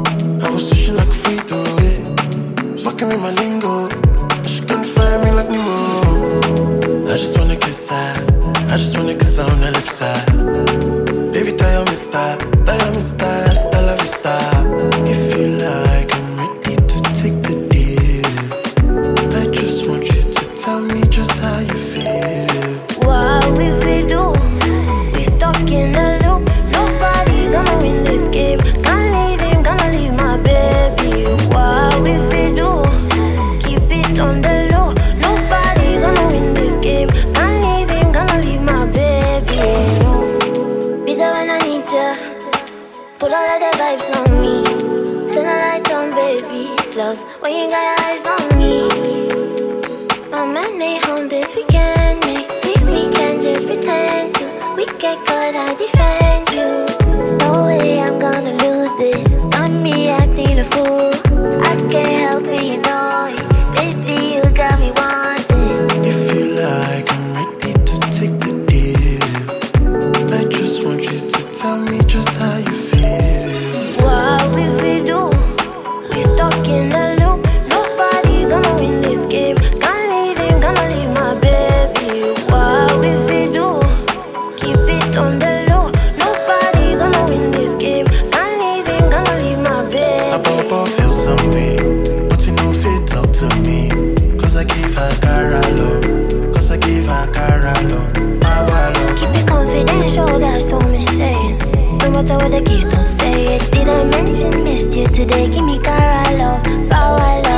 I was switching like a free throw, yeah. Fucking with my lingo. She couldn't find me like Nemo. I just wanna kiss her. I just wanna kiss her on the lip side. Baby, tell me stop. Tell me stop. Hasta la vista. If you like, I'm ready to take the deal. I just want you to tell me just how you feel. What if we do? We stuck in a loop. Nobody gonna win this game. Can't leave him, gonna leave my baby. What if we do? Keep it on the low. Nobody gonna win this game. Can't leave him, gonna leave my baby. No. Be there when I need ya. Put all of the vibes on me. Turn the light on, baby. Love when you got your eyes on me. My man ain't home this weekend. Maybe we can just pretend to. We get caught, I defend you. No way I'm gonna lose this. Got me acting a fool. I can't help it, you know it. Baby, you got me wanting. If you like, I'm ready to take the deal. I just want you to tell me just how you feel. What if we do? We stuck in a loop. Nobody gonna win this game. Can't leave him, gonna leave my baby. What if we do? Keep it on the low. Nobody gonna win this game. Can't leave him, gonna leave my My baby. papa feels some way, but you know if it talk to me. Cause I gave her cara love. Cause I gave her cara love. Power love. Keep it confidential, that's all me saying. No matter what the case, don't say it. Did I mention missed you today? Give me cara love, power love.